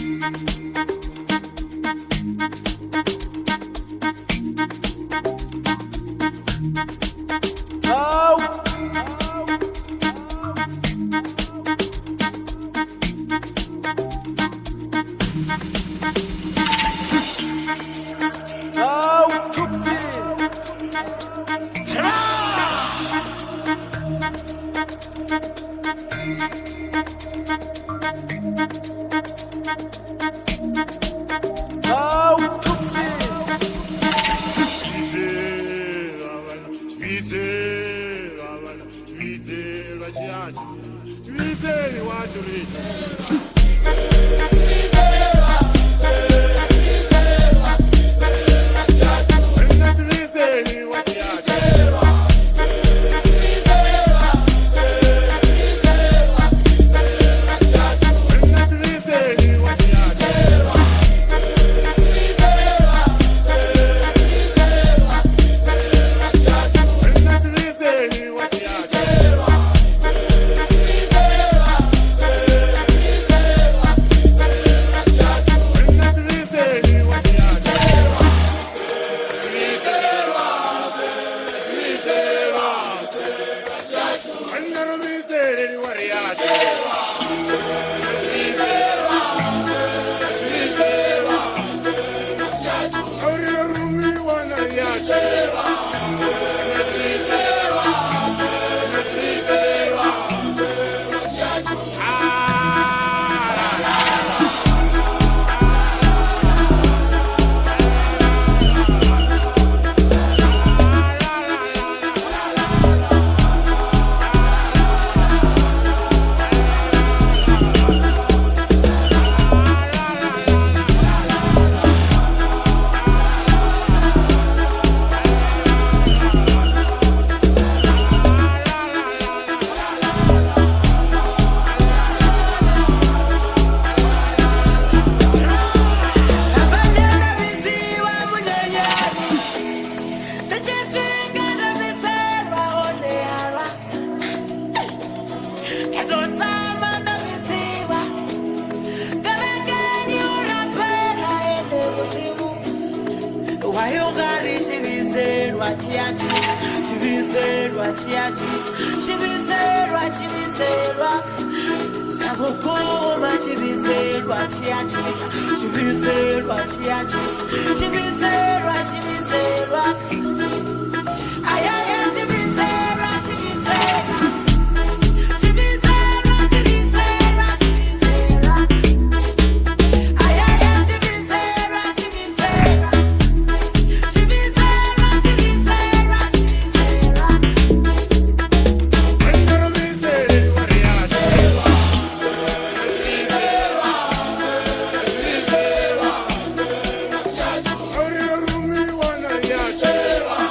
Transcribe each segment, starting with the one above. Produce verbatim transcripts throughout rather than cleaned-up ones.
Chewa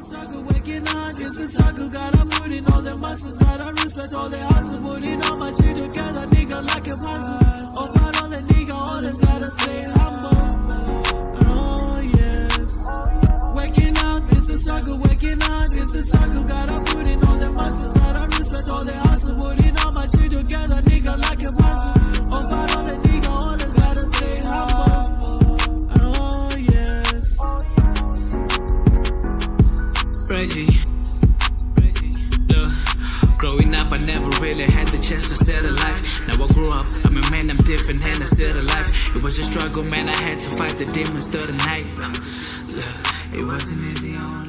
struggle, waking up, it's a struggle. Gotta put in all the muscles, gotta respect all the hustle. Putting all my shit together, nigga, like a puzzle. Oh, fight on the nigga, always gotta stay humble. Oh, yes. Waking up, it's a struggle, waking up, it's a struggle. Gotta put in all the muscles, gotta respect all the hustle. Putting all my shit together, nigga, like a puzzle. Oh, fight on the nigga, always gotta stay humble. Oh, yes. Reggie, look, growing up I never really had the chance to settle life. Now I grew up, I'm a man, I'm different and I settle life. It was a struggle, man, I had to fight the demons through the night. Look, it wasn't easy on